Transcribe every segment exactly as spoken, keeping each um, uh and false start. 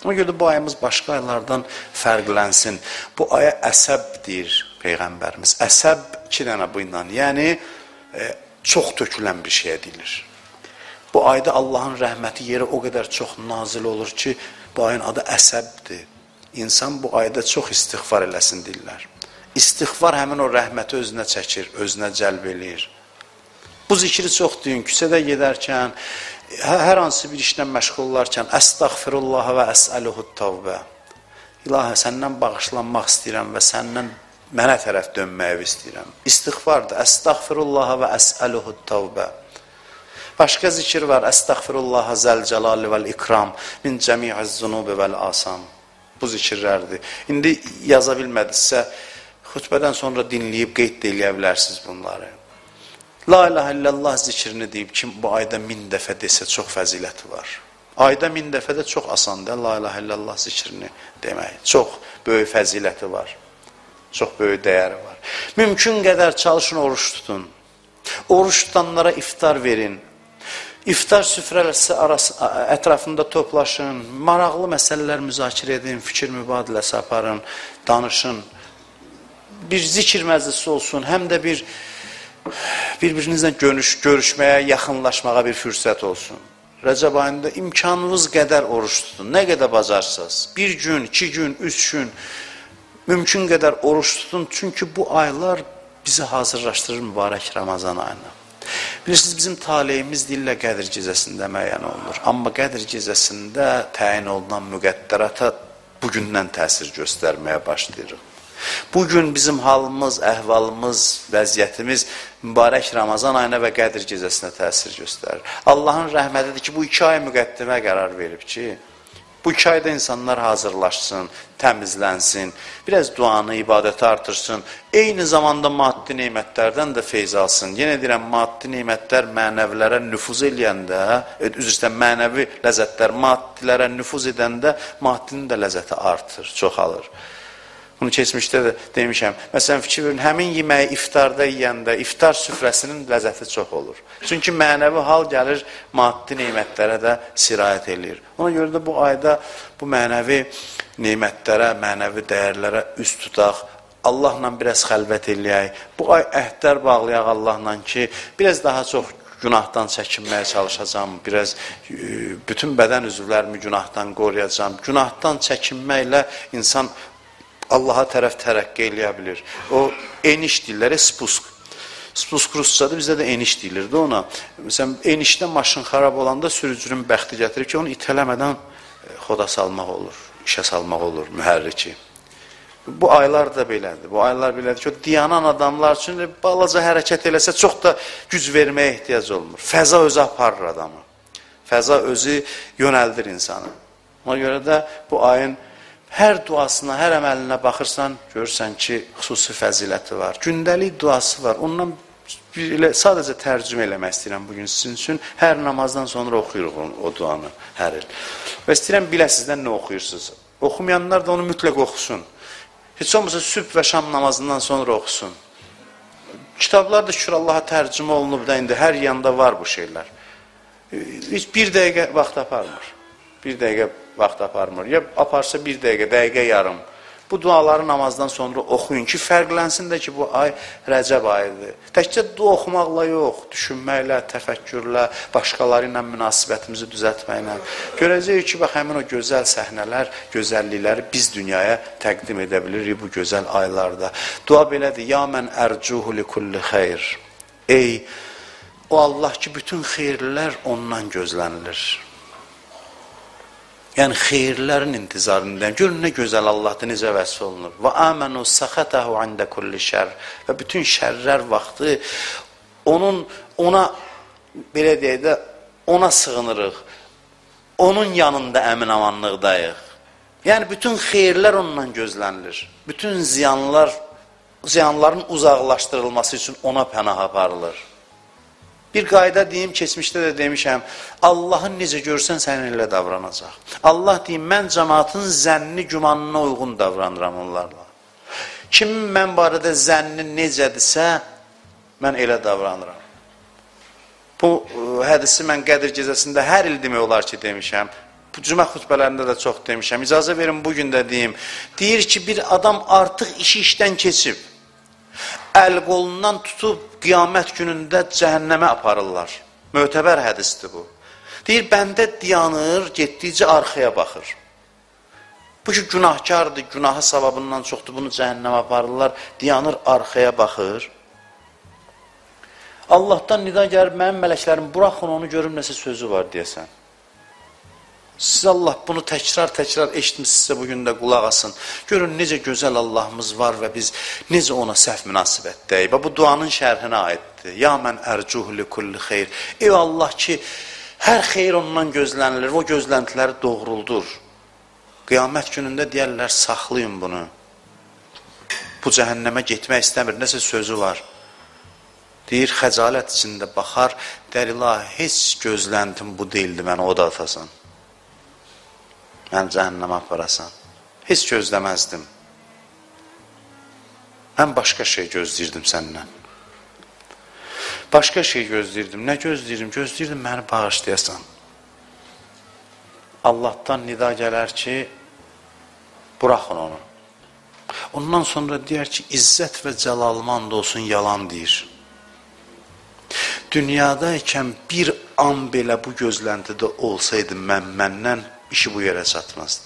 Ona görə də bu ayımız başqa aylardan fərqlənsin. Bu aya əsəb deyir Peyğəmbərimiz. Əsəb iki dənə bu ilə, yəni e, çox tökülən bir şey edilir. Bu ayda Allahın rəhməti yerə o qədər çox nazil olur ki, bu ayın adı əsəbdir. İnsan bu ayda çox istiğfar eləsin deyirlər. İstiğfar həmin o rəhməti özünə çəkir, özünə cəlb eləyir. Bu zikri çox deyin, küçədə gedərkən, hər hansı bir işlə məşğul olarkən, əstəğfirullah və əsəluhut tavbə. İlahə, səndən bağışlanmaq istəyirəm və səndən mənə tərəf dönməyi istəyirəm. İstiğfardır, əstəğfirullah və əsəluhut tavbə. Başqa zikir var, əstəğfirullah zəlcəlali vəl-ikram min cəmi'iz zunubi vəl-asam. Bu zikirlərdir. İndi yaza bilmədinizsə, xütbədən sonra dinləyib qeyd eləyə bilərsiniz bunları. La ilahe illallah zikrini deyib kim bu ayda min dəfə desə çox fəziləti var. Ayda min dəfə də çox asandır la ilahe illallah zikrini demək. Çox böyük fəziləti var. Çox böyük dəyəri var. Mümkün qədər çalışın, oruç tutun. Oruç tutanlara iftar verin. İftar süfrəsi arası, ətrafında toplaşın, maraqlı məsələlər müzakirə edin, fikir mübadiləsi aparın, danışın. Bir zikir məclisi olsun, həm də bir bir-birinizlə görüş, görüşməyə, yaxınlaşmağa bir fürsət olsun. Rəcəb ayında imkanınız qədər oruç tutun, nə qədər bacarsınız. Bir gün, iki gün, üç gün mümkün qədər oruç tutun, çünki bu aylar bizi hazırlaşdırır mübarək Ramazan ayına. Bilirsiniz, bizim taleyimiz dillə Qədir gecəsində müəyyən olunur. Amma Qədir gecəsində təyin olunan müqəddərata bugündən təsir göstərməyə başlayırıq. Bugün bizim halımız, əhvalımız, vəziyyətimiz mübarək Ramazan ayına və Qədir gecəsinə təsir göstərir. Allahın rəhmətidir ki, bu iki ay müqəddimə qərar verib ki, bu iki ayda insanlar hazırlaşsın, təmizlənsin, biraz duanı, ibadəti artırsın, eyni zamanda maddi neymətlərdən də feyz alsın. Yenə deyirəm, maddi neymətlər mənəvilərə nüfuz eləyəndə, üzr istəyirəm, mənəvi ləzzətlər maddilərə nüfuz edəndə maddinin də ləzzəti artır, çoxalır. Bunu keçmişdə də demişəm. Məsələn, fikir verin, həmin yeməyi iftarda yeyəndə, iftar süfrəsinin ləzzəti çox olur. Çünki mənəvi hal gəlir, maddi neymətlərə də sirayət eləyir. Ona görə də bu ayda bu mənəvi neymətlərə, mənəvi dəyərlərə üst tutaq, Allahla biraz xəlvət eləyək. Bu ay əhdlər bağlayaq Allahla ki, biraz daha çox günahdan çəkinməyə çalışacağım, biraz bütün bədən üzvlərimi günahdan qoruyacağım. Günahdan çəkinməklə insan Allaha tərəf tərəqqi eləyə bilir. O eniş deyirlər, spusk. Spusk rusçadır, bizdə də eniş deyilirdi ona. Məsələn, enişdə maşın xarab olanda sürücünün bəxti gətirir ki, onu itələmədən xoda salmaq olur, işə salmaq olur, mühərriki. Bu aylar da belədir. Bu aylar belədir ki, o diyanan adamlar üçün balaca hərəkət eləsə çox da güc verməyə ehtiyac olmur. Fəza özü aparır adamı. Fəza özü yönəldir insanı. Ona görə də bu ayın hər duasına, hər əməlinə baxırsan, görürsən ki, xüsusi fəziləti var. Gündəlik duası var. Ondan elə, sadəcə tərcümə eləmək istəyirəm bugün sizin üçün. Hər namazdan sonra oxuyuruq o duanı, hər il. Və istəyirəm biləsizdən nə oxuyursunuz. Oxumayanlar da onu mütləq oxusun. Heç olmasa sübh və şam namazından sonra oxusun. Kitablar da şükür Allaha tərcümə olunub da indi hər yanda var bu şeylər. Heç bir dəqiqə vaxt aparmır. Bir dəqiqə vaxt aparmır. Ya aparsa bir dəqiqə, dəqiqə yarım. Bu duaları namazdan sonra oxuyun ki, fərqlənsin də ki, bu ay Rəcəb ayıdır. Təkcə dua oxumaqla yox, düşünməklə, təfəkkürlə, başqaları ilə münasibətimizi düzəltməklə. Görəcəyik ki, bax, həmin o gözəl səhnələr, gözəllikləri biz dünyaya təqdim edə bilirik bu gözəl aylarda. Dua belədir, ya mən ərcuhu li kulli xeyr. Ey, o Allah ki, bütün xeyirlər ondan gözlənilir. Yəni, xeyirlərin intizarındayım. Görün, nə gözəl Allah'da necə vəsf olunur. Və əmənu səxətəhu əndə kulli şər. Və bütün şərlər vaxtı onun, ona, belə deyək də, ona sığınırıq. Onun yanında əmin amanlıqdayıq. Yəni, bütün xeyirlər ondan gözlənilir. Bütün ziyanlar, ziyanların uzaqlaşdırılması üçün ona pənah aparılır. Bir qayda deyim, keçmişdə də demişəm, Allahın necə görsən sənin elə davranacaq. Allah deyim, mən cəmaatın zənni, gümanına uyğun davranıram onlarla. Kimin mən barədə zənni necədirsə, mən elə davranıram. Bu hədisi mən Qədir gecəsində hər il demək olar ki, demişəm. Bu cümə xutbələrində də çox demişəm. İcazə verin bugün də deyim. Deyir ki, bir adam artıq işi işdən keçib. Əl qolundan tutub qiyamət günündə cəhənnəmə aparırlar. Mötəbər hədisdir bu. Deyir, bəndə dayanır, getdikcə arxaya baxır. Bu ki, günahkardır, günahı savabından çoxdur, bunu cəhənnəmə aparırlar, dayanır, arxaya baxır. Allahdan nida gəlir, mənim mələklərim, buraxın onu görüm, nəsə sözü var deyəsən. Siz Allah bunu təkrar-təkrar eşitmişsinizsə bugün də qulaq asın. Görün, necə gözəl Allahımız var və biz necə ona səhv münasibətdəyik. Bu duanın şərhinə aiddir. Ya mən ərcuh li kulli xeyr. Ey Allah ki, hər xeyr ondan gözlənilir, o gözləntiləri doğruldur. Qiyamət günündə deyərlər, saxlayın bunu. Bu cəhənnəmə getmək istəmir, nəsə sözü var. Deyir, xəcalət içində baxar, deyir, ilahi, heç gözləntim bu deyildi, mənə o da atasan. Mən cəhənnəmə aparasan. Heç gözləməzdim. Mən başqa şey gözləyirdim səndən. Başqa şey gözləyirdim. Nə gözləyirdim? Gözləyirdim, məni bağışlayasan. Allahdan nida gələr ki, buraxın onu. Ondan sonra deyər ki, izzət və cəlalman da olsun, yalan deyir. Dünyadaykən bir an belə bu gözləntidə olsaydı mən məndən işi bu yerə çatmazdı.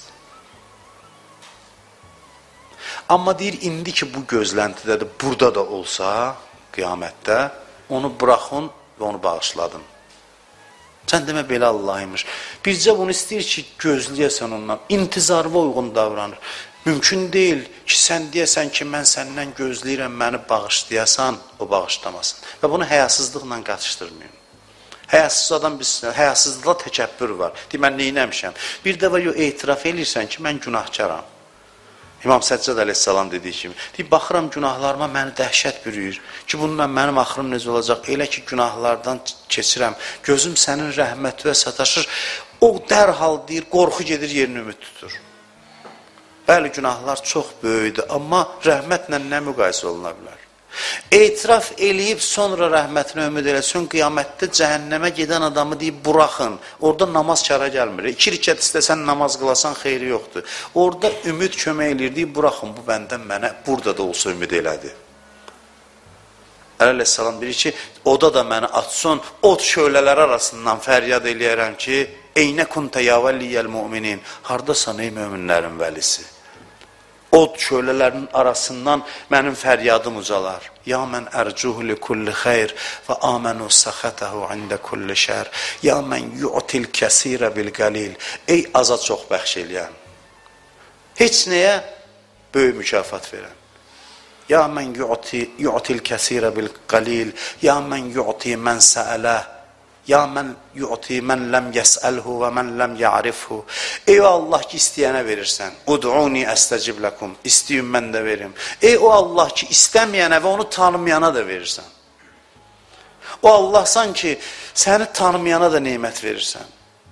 Amma deyir, indi ki bu gözləntidədir, burada da olsa, qiyamətdə, onu buraxın və onu bağışladın. Sən demə belə Allah imiş. Bircə bunu istəyir ki, gözləyəsən ondan, intizarva uyğun davranır. Mümkün deyil ki, sən deyəsən ki, mən səndən gözləyirəm, məni bağışlayasan, o bağışlamasın. Və bunu həyasızlıqla qatışdırmayın. Həyasız adam bilsin, həyasızlıqla təkəbbür var. Deyir, mən neynəmişəm? Bir dəfə yox, etiraf edirsən ki, mən günahkaram. İmam Səccad əleyhissalam dediyi kimi, deyir, baxıram günahlarıma məni dəhşət bürüyür ki, bununla mənim axırım necə olacaq? Elə ki, günahlardan keçirəm, gözüm sənin rəhmətinə sataşır, o dərhal deyir, qorxu gedir, yerini ümid tutur. Bəli, günahlar çox böyükdür, amma rəhmətlə nə müqayisə oluna bilər? Etiraf eləyib sonra rəhmətinə ümid eləsin, qiyamətdə cəhənnəmə gedən adamı deyib, buraxın. Orada namaz kara gəlmir. İki rikət istəsən namaz qılasan, xeyri yoxdur. Orada ümid kömək eləyir, deyib, buraxın, bu bəndən mənə burada da olsa ümid elədi. Əleyhissalam deyir ki, oda da məni atsın, od şölələr arasından fəryad eləyərəm ki, eynə kuntə ya vəliyyəl müminin, hardasan ey möminlərin vəlisi? Od şölələrinin arasından mənim fəryadım ucalar. Ya mən ərcuhu li kulli xeyr və amənu səxətəhu ində kulli şər. Ya mən yu'til kəsirə bil qalil. Ey aza çox bəxş eləyən. Heç nəyə böyük mükafat verən. Ya mən yu'til kəsirə bil qalil. Ya mən yu'ti mən səələ. Ya mən yu'ti mən ləm yəsəlhu və mən ləm ya'rifhu. Ey Allah ki, istəyənə verirsən. Ud'uni əstəcib ləkum. İstəyim, mən də verim. Ey o Allah ki, istəməyənə və onu tanımayana da verirsən. O Allahsan ki, səni tanımayana da neymət verirsən.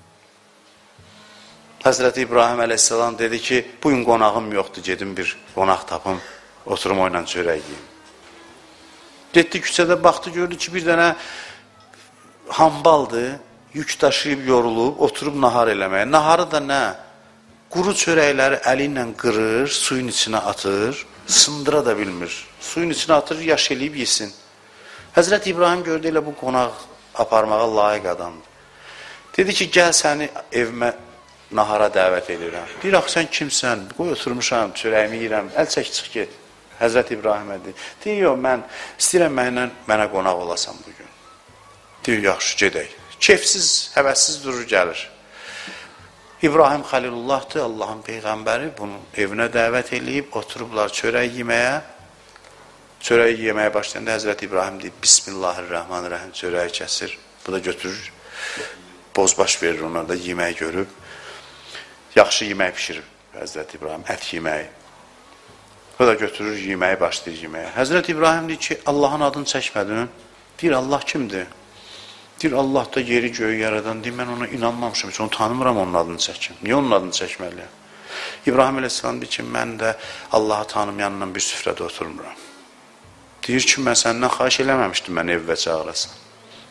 Həzrəti İbrahim əleyhissalam dedi ki, bugün qonağım yoxdur, gedim bir qonaq tapım, oturum oyla çörək yiyim. Getdi küçədə, baxdı, gördü ki, bir dənə hambaldır, yük daşıyıb, yorulub, oturub nahar eləməyə. Naharı da nə? Quru çörəkləri əli ilə qırır, suyun içinə atır, sındıra da bilmir. Suyun içinə atır, yaş eləyib yesin. Həzrət İbrahim gördü, elə bu qonaq aparmağa layiq adamdır. Dedi ki, gəl səni evimə nahara dəvət edirəm. Deyir, axı, sən kimsən? Qoy, oturmuşam, çörəyimi yiyirəm, əl çək, çıx get. Həzrət İbrahimə deyir. Deyir, yox, mən istəyirəm mənə, mənə qonaq olasan bugün. Deyir, yaxşı, gedək. Kefsiz, həvəssiz durur, gəlir. İbrahim Xəlilullahdır, Allahın Peyğəmbəri, bunu evinə dəvət eləyib, oturublar çörək yeməyə. Çörək yeməyə başlayanda Həzrət İbrahim deyib, Bismillahirrahmanirrahim, çörəyi kəsir. Bu da götürür, bozbaş verir ona da, yemək görüb. Yaxşı yemək pişirir Həzrət İbrahim, ət yeməyi. O da götürür, yeməyi başlayır yeməyə. Həzrət İbrahim deyir ki, Allahın adını çəkmədin. Deyir, Allah kimdir? Deyir, Allah da yeri göyü yaradan, deyir, mən ona inanmamışım, heç onu tanımıram, onun adını çəkim. Niyə onun adını çəkməliyəm? İbrahim əleyhissalam deyir ki, mən də Allahı tanımayanla bir süfrədə oturmuram. Deyir ki, mən səndən xahiş eləməmişdim, mən evvə çağırasın.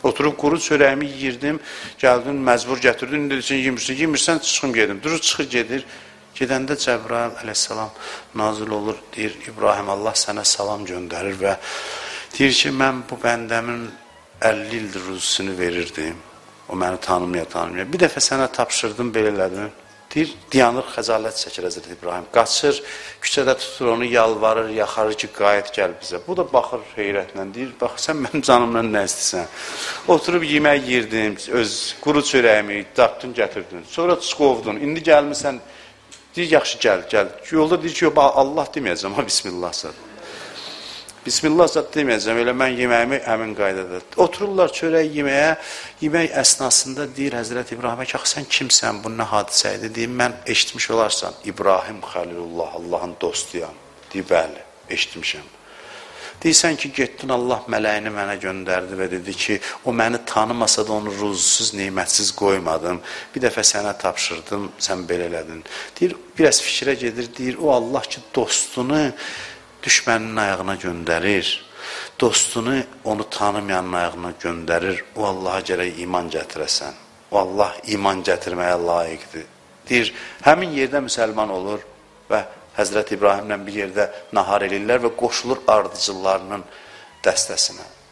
Oturub quru çörəyimi yiyirdim, gəldim, məcbur gətirdin, deyirsən, yemirsən, yemirsən, çıxım gedim. Durur, çıxır, gedir. Gedəndə Cəbrail əleyhissalam nazil olur, deyir, İbrahim, Allah sənə salam göndərir və deyir ki, mən bu bəndəmin əlli ildir ruzusunu verirdim. O məni tanımaya, tanımaya. Bir dəfə sənə tapşırdım, belə elədim. Deyir, dayanır, xəcalət çəkir Həzrət İbrahim. Qaçır, küçədə tutur onu, yalvarır, yaxarır ki, qayıt gəl bizə. Bu da baxır heyrətlə, deyir, bax, sən mənim canımdan nə istəyirsən? Oturub yemək yirdim, öz quru çörəyimi, tapdın, gətirdin. Sonra qovdun, indi gəlmirsən, deyir, yaxşı, gəl, gəl. Yolda deyir ki, Allah deməyəcəm, ha, Bismillah zat. Bismillah zat deməyəcəm, elə mən yeməyimi həmin qaydada. Otururlar çörək yeməyə, yemək əsnasında deyir Həzrət İbrahimə ki, sən kimsən, bu nə hadisə idi? Deyir, mən eşitmiş olarsan, İbrahim Xəlilullah, Allahın dostuyam. Deyir, bəli, eşitmişəm. Deyirsən ki, getdin, Allah mələyini mənə göndərdi və dedi ki, o məni tanımasa da onu ruzsuz, neymətsiz qoymadım. Bir dəfə sənə tapşırdım, sən belə elədin. Deyir, biraz fikrə gedir, deyir, o Allah ki, dostunu düşməninin ayağına göndərir, dostunu onu tanımayanın ayağına göndərir, o Allaha gərək iman gətirəsən, o Allah iman gətirməyə layiqdir. Deyir, həmin yerdə müsəlman olur və Həzrət İbrahimlə bir yerdə nahar edirlər və qoşulur ardıcıllarının dəstəsinə.